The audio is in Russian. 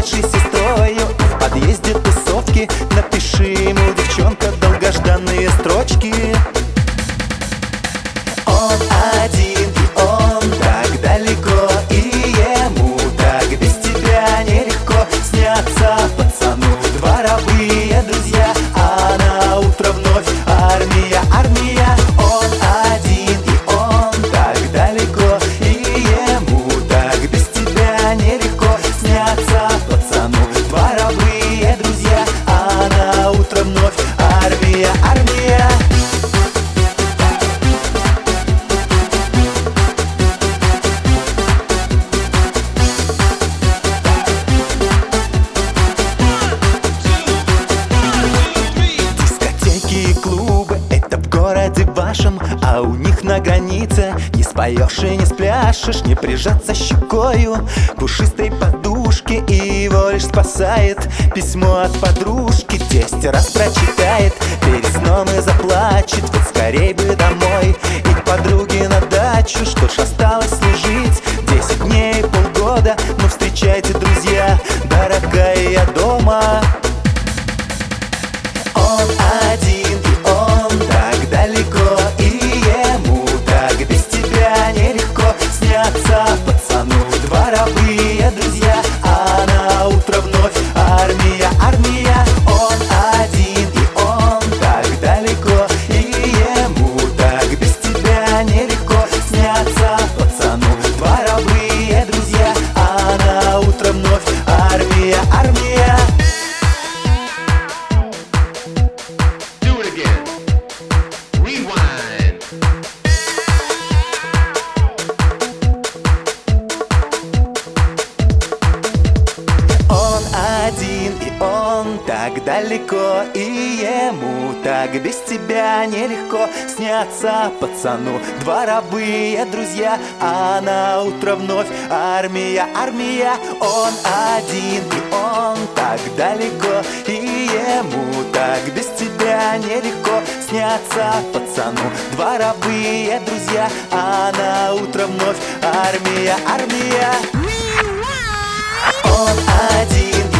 младшей сестрою. В подъезде тусовки, напиши ему, девчонка, долгожданные строчки. Он один, и он так далеко, и ему так без тебя нелегко. Снятся пацану дворовые друзья, а на утро вновь армия, армия. Он один, и он так далеко, и ему так без тебя нелегко. Снятся пацану дворовые друзья, а на утро вновь армия, армия. Клубы — это в городе вашем, а у них на границе не споешь и не спляшешь, не прижаться щекою к пушистой подушке. И его лишь спасает письмо от подружки. 10 раз прочитает перед сном и заплачет. Вот скорей бы домой и к подруге на дачу. Что ж осталось служить 10 дней, полгода. Ну встречайте, друзья, дорогая, я дома. Он один, и он так далеко, и ему так без тебя нелегко. Снятся пацану дворовые друзья, а на утро вновь армия, армия. Он один, и он так далеко, и ему так без тебя нелегко. Снятся пацану дворовые друзья, а на утро вновь армия, армия. Один, и он так далеко, и ему так без тебя нелегко. Снятся пацану дворовые друзья, а на утро вновь армия, армия. Он один, и он так далеко, и ему так без тебя нелегко. Снятся пацану дворовые друзья, а на утро вновь армия, армия. Он один,